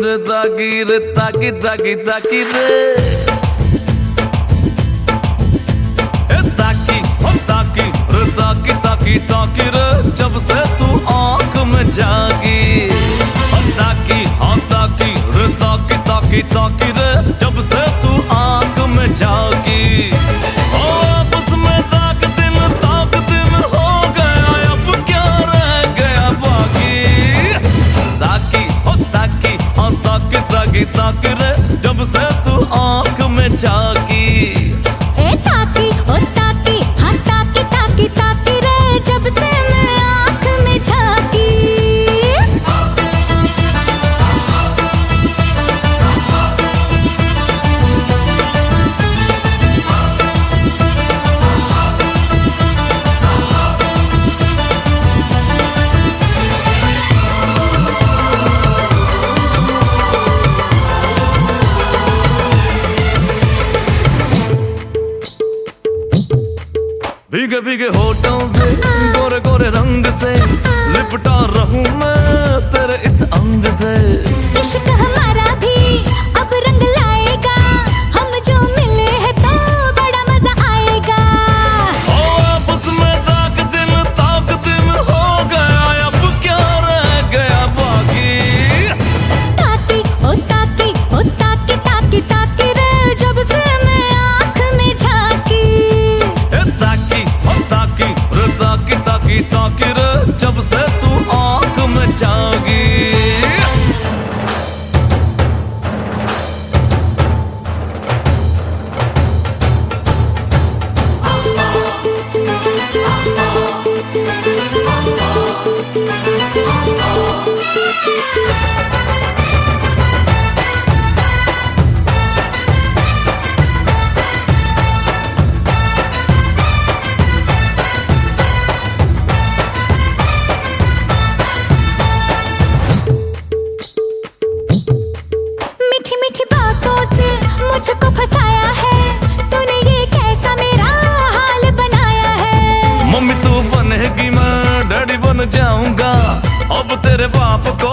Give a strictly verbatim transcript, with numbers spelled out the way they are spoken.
रे ताकी रे ताकी ताकी ताकी रे ए ताकी हो ताकी रे ताकी ताकी ताकी रे जब से तू आंख में जागी हो ताकी हो ताकी रे ताकी ताकी ताकी रे जब से तू आंख में जागी ओ आपस में ताक दिन ताक दिन हो गया अब क्या रह गया बाकी ताकी हो ताकी हो ताकी ताकी ताकी रे जब से तू आंख में जागी ए ताकी ओ ताकी हाँ ताकी ताकी ताकी रे जब से मैं आंख में झांकी भीगे भीगे होठों से गोरे गोरे रंग से लिपटा रहूं मैं तेरे इस अंग से इश्क हमारा भी अब रंग लाएगा हम जो मिले हैं तो बड़ा मजा आएगा ओ आपस में ताक दिन ताक दिन हो गया अब क्या रह गया बाकी ताकी ओ ताकी ओ ताकी ताकी ताकी रे जब से मैं आंख में झांकी ए ताकी हो ताकी रे ताकी ताकी ताकी रे जब से तू आंख में जागी मीठी मीठी बातों से मुझको फंसाया है तूने ये कैसा मेरा हाल बनाया है मम्मी तू बनेगी मैं डैडी बन जाऊंगा अब तेरे बाप को